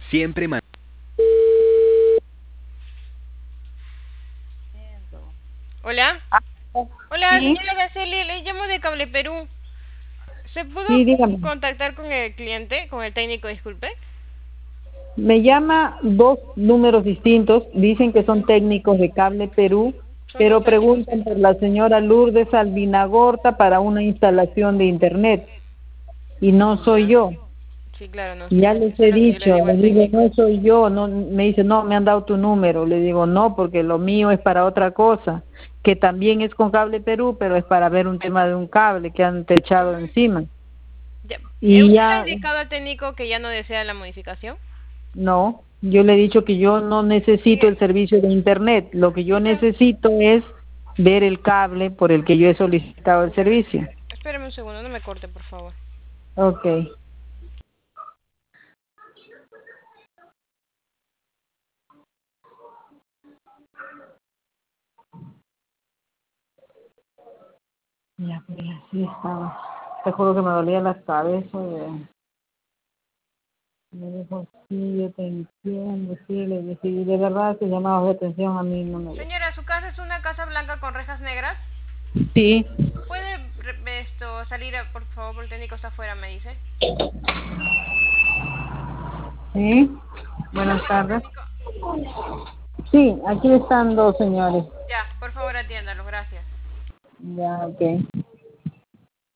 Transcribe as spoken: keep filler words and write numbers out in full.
Siempre man- Hola. Ah, Hola, sí, señora Gaceli, le llamo de Cable Perú. ¿Se pudo sí, dígame. contactar con el cliente, con el técnico, disculpe? Me llama dos números distintos, dicen que son técnicos de Cable Perú, Son dos pero técnicos. preguntan por la señora Lourdes Albinagorta para una instalación de internet y no soy Ya. yo. Sí, claro, no, Ya usted, les he solo yo le dicho, digo al les digo, técnico. no soy yo, no, me dice, no, me han dado tu número. Le digo, no, porque lo mío es para otra cosa, que también es con Cable Perú, pero es para ver un tema de un cable que han techado Ujú. encima. Ya. Eh, Y ¿Usted le ha ya, indicado al técnico que ya no desea la modificación? no, yo le he dicho que yo no necesito el Mire, servicio de internet, lo que yo usted, necesito es ver el cable por el que yo he solicitado el servicio. espéreme un segundo, no me corte, por favor. Okay. Ya, pues así estaba. Te juro que me dolía la cabeza. De... Me dijo, sí, yo te entiendo, sí, le dije, y de verdad que llamados de atención a mí no me gusta. Señora, ¿su casa es una casa blanca con rejas negras? Sí, ¿Puede re- esto salir, a- por favor, el técnico está afuera, me dice? sí, ¿Está buenas afuera el tardes. técnico? Sí, aquí están dos señores. Ya, por favor, atiéndalo, gracias. Ya, ok.